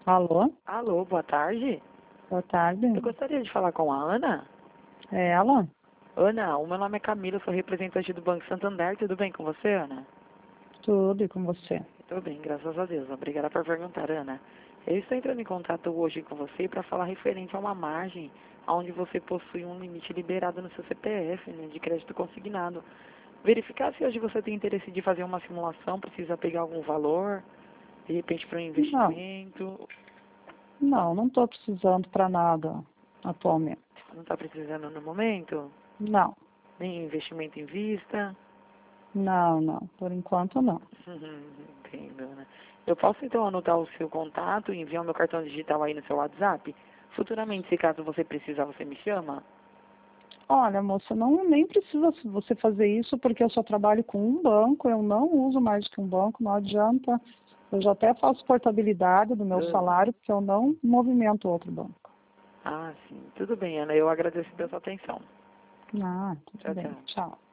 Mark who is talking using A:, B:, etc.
A: Alô?
B: Alô, boa tarde.
A: Boa tarde.
B: Eu gostaria de falar com a Ana.
A: É ela?
B: Ana, o meu nome é Camila, sou representante do Banco Santander. Tudo bem com você, Ana?
A: Tudo e com você?
B: Tudo bem, graças a Deus. Obrigada por perguntar, Ana. Eu estou entrando em contato hoje com você para falar referente a uma margem onde você possui um limite liberado no seu CPF, né, de crédito consignado. Verificar se hoje você tem interesse de fazer uma simulação, precisa pegar algum valor, de repente para um investimento.
A: Não estou precisando para nada atualmente.
B: Não está precisando no momento?
A: Não,
B: Nem investimento em vista?
A: não. Por enquanto não.
B: Entendo, né? Eu posso então anotar o seu contato e enviar o meu cartão digital aí no seu WhatsApp? Futuramente, se caso você precisar, você me chama?
A: Olha, moça, nem precisa você fazer isso porque eu só trabalho com um banco, eu não uso mais que um banco, não adianta. Eu já até faço portabilidade do meu salário porque eu não movimento outro banco.
B: Ah, sim. Tudo bem, Ana. Eu agradeço pela sua atenção.
A: Ah, tudo
B: Tchau,
A: bem.
B: tchau.
A: Tchau.